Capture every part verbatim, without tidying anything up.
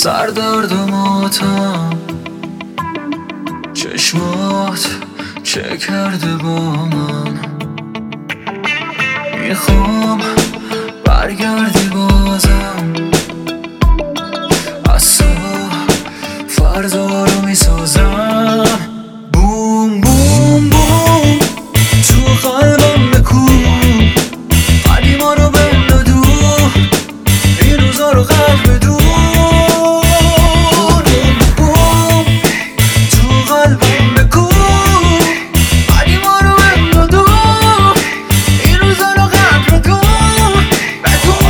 سردرد و ماتم، چشمات چه کرده با من. میخوام برگردی بازم، از تو فردا رو میسازم. بوم بوم بوم تو قلبم بکن، قدیما رو بنداز دور، این روزا رو قلب بدون. بوم تو قلبم بکن، قدیما رو بنداز دور، این روزا رو قلب بدون بدون.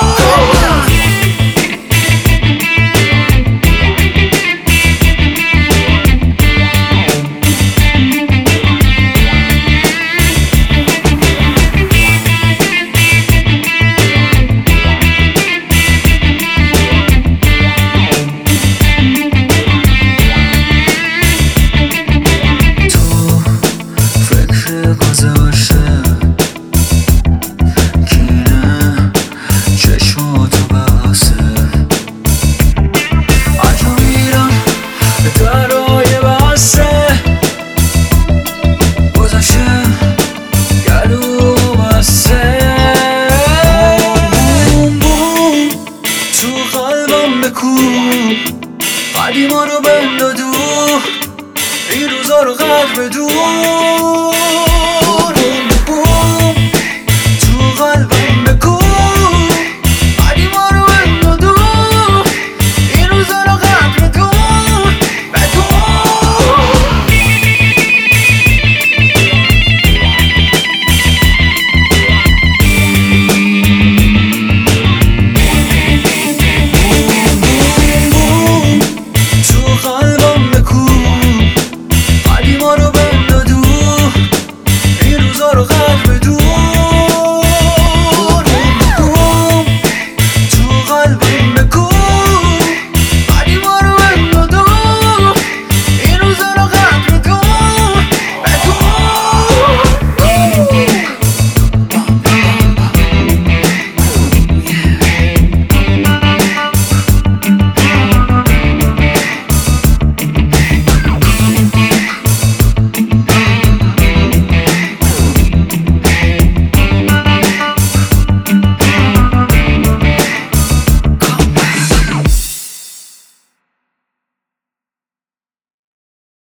قدیما رو بنداز دور، این روزا رو قدر بدون.